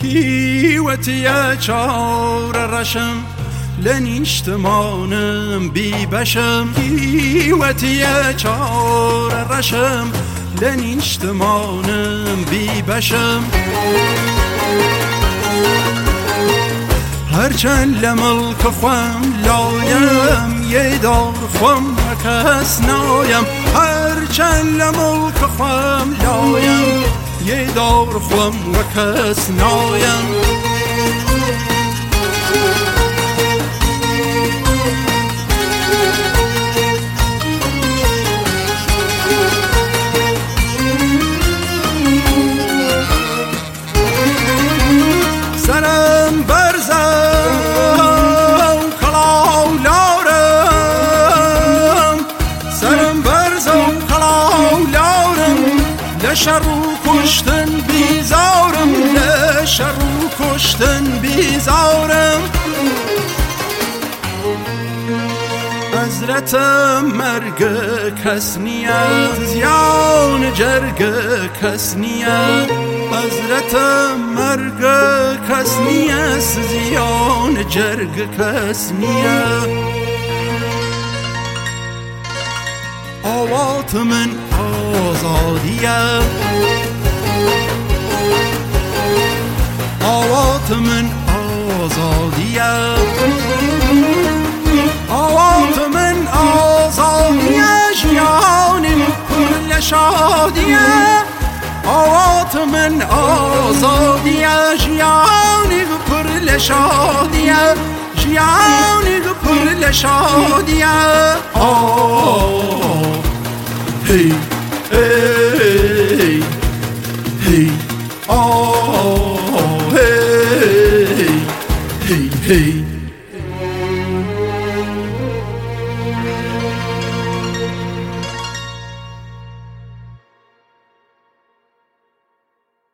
هیوتی چار رشم لنیشتمانم بی بشم هیوتی چار رشم لنیشتمانم بی بشم هرچند لملک خوام لایم یه دار خوام کس نایم هرچند لملک خوام لایم یه دار خوام کس نایم سرم برزم کلاولارم سرم برزم کلاولارم لشر رو کشتن بیزارم لشر رو کشتن بیزارم حضرت مرگ کس نیست زیان جرگ کس نیست حضرت مرگ کس نیست زیان جرگ کس نیست آوات من آزادیه آوات من آزادیه آوات من آزادیه جیانم پر شادیه آوات من آزادیه جیانم پر شادیه جیانم پر شادیه هی هی هی هی هی